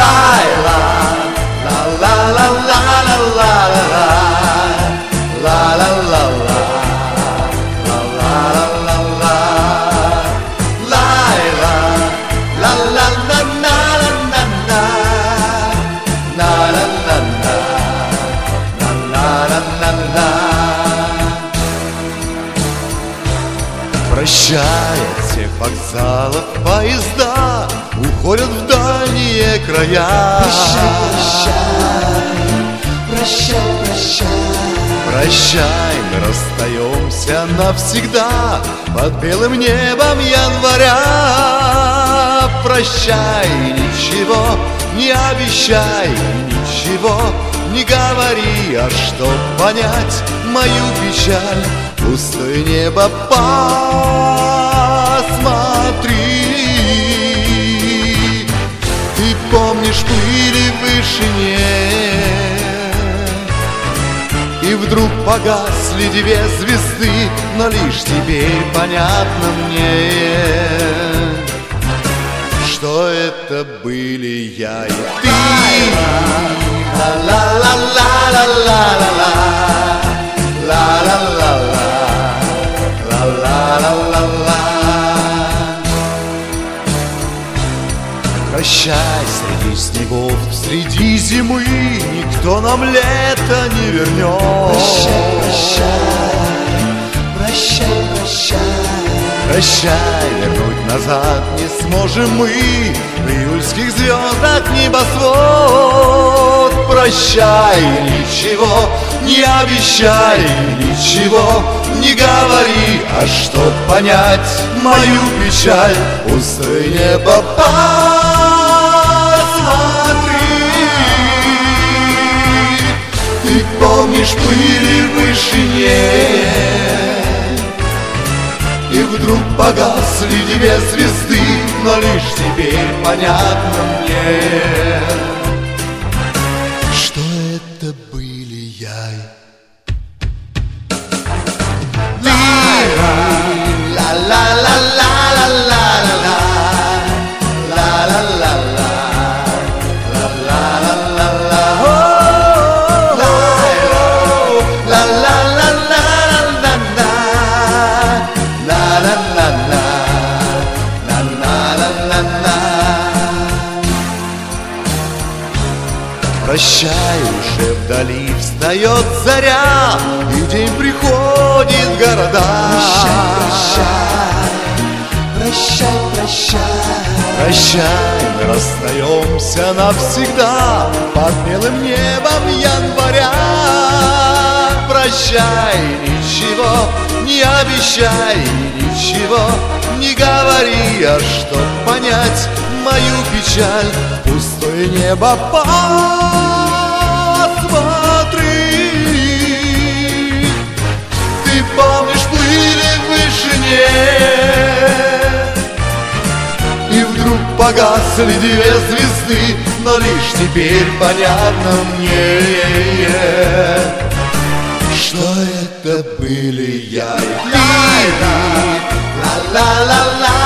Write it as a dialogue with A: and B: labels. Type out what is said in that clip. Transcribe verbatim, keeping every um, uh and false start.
A: Прощай, от всех вокзалов поезда уходят в дальние края.
B: Прощай, прощай, прощай, прощай.
A: Прощай, мы расстаемся навсегда под белым небом января. Прощай, ничего не обещай, ничего не говори, а чтоб понять мою печаль, пустое небо посмотри. Ты помнишь, плыли в вышине, и вдруг погасли две звезды, но лишь теперь понятно мне, что это были я и ты. Ла-ла-ла-ла-ла-ла-ла-ла, ла-ла-ла-ла, ла-ла-ла-ла-ла. Прощай, среди снегов, среди зимы никто нам лето не вернет.
B: Прощай, прощай, прощай, прощай.
A: Прощай, вернуть назад не сможем мы в июльских звездах небосвод. Прощай, ничего не обещай, ничего не говори, а чтоб понять мою печаль, пустое небо посмотри. Ты помнишь, плыли в вышине, и вдруг погасли две звезды, но лишь теперь понятно мне, что это были я и ты. Ла-ла-ла-ла-ла-ла-ла-ла, ла-ла-ла-ла, ла-ла-ла-ла-ла, прощай, уже вдали встает заря, и день приходит в города.
B: Прощай, прощай, прощай.
A: Прощай, мы расстаемся навсегда под белым небом января. Прощай, ничего не обещай, ничего не говори, а чтоб понять мою печаль, пустое небо посмотри. Ты помнишь, плыли в вышине, и вдруг погасли две звезды, но лишь теперь понятно мне, что это были я и ты. Ла-ла-ла-ла.